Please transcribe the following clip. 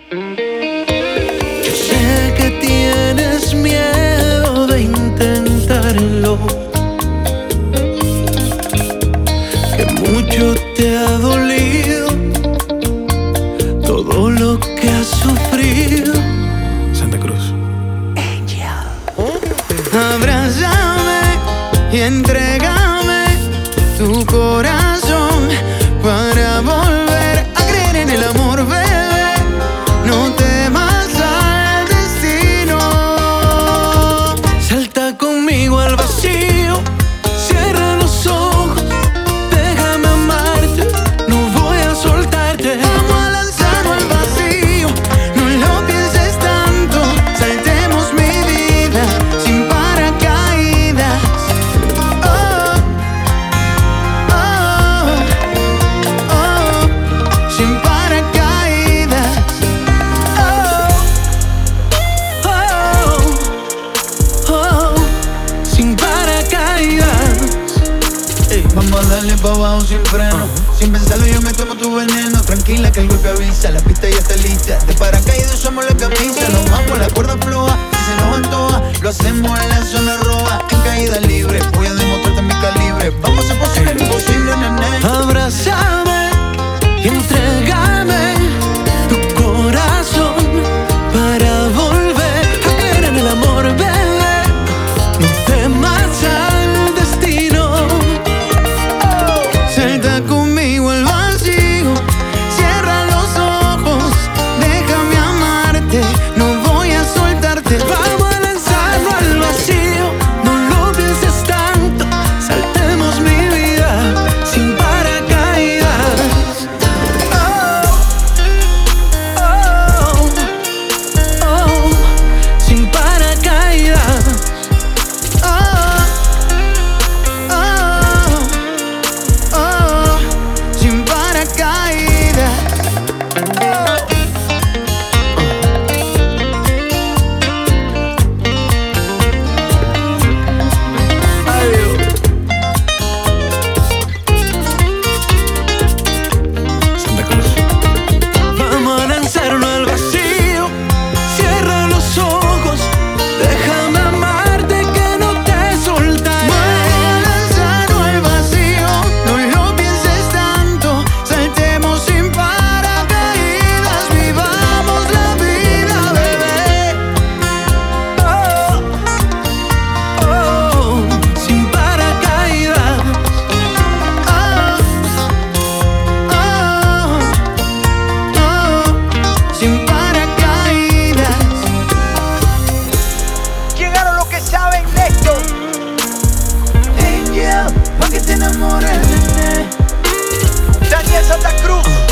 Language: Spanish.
Yo sé que tienes miedo de intentarlo, que mucho te ha dolido todo lo que has sufrido. Santa Cruz. Abrázame y entrégame tu corazón para volver a creer en el amor, bebé. No temas al destino. Salta conmigo al vacío, cierra los ojos, déjame amarte, no voy a soltarte. Vamos a lanzarnos al vacío, no lo pienses tanto. Saltemos mi vida sin paracaídas. Oh, oh, oh, sin paracaídas. Oh, oh, oh, sin paracaídas. Vamos a darle pa' abajo sin freno. Sin pensarlo yo me tomo tu veneno. Tranquila que el golpe avisa, la pista ya está lista. De paracaídas usamos la camisa. Nos vamos a la cuerda floja, si se nos antoja. Lo hacemos en la zona roja, en caída libre. Voy a demostrarte mi calibre. Vamos a hacer posible lo imposible, nene. Abrázame y entrégame tu corazón para volver a creer en el amor, bebé. No temas al destino. Salta conmigo al vacío, cierra los ojos, déjame amarte, no voy a soltarte. Vamos a lanzarlo al vacío, no lo pienses tanto. Saltemos mi vida sin paracaídas. Oh, oh, oh, sin paracaídas. Oh, oh, oh, sin paracaídas. Santa Cruz. Vamos a lanzarlo al vacío, cierra los ojos, déjame amarte que no te soltaré. Vamos a lanzarlo al vacío, no lo pienses tanto. Saltemos sin paracaídas, vivamos la vida, bebé. Oh, oh, sin paracaídas. Oh, oh, sin paracaídas. Llegaron los que saben de esto. Angel, pa' que te enamores, nene. Daniel Santa Cruz.